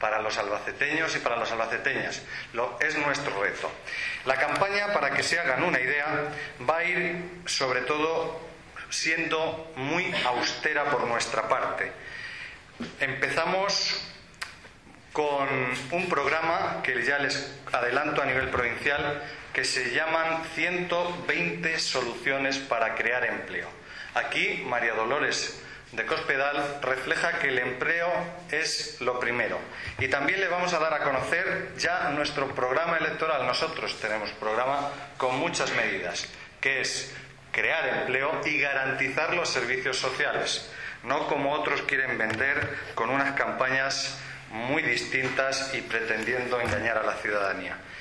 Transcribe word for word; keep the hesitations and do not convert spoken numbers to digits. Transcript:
para los albaceteños y para las albaceteñas. Lo, es nuestro reto. La campaña, para que se hagan una idea, va a ir sobre todo siendo muy austera por nuestra parte. Empezamos con un programa que ya les adelanto a nivel provincial, que se llaman ciento veinte soluciones para crear empleo. Aquí María Dolores de Cospedal refleja que el empleo es lo primero. Y también le vamos a dar a conocer ya nuestro programa electoral. Nosotros tenemos programa con muchas medidas, que es crear empleo y garantizar los servicios sociales, no como otros quieren vender con unas campañas muy distintas y pretendiendo engañar a la ciudadanía.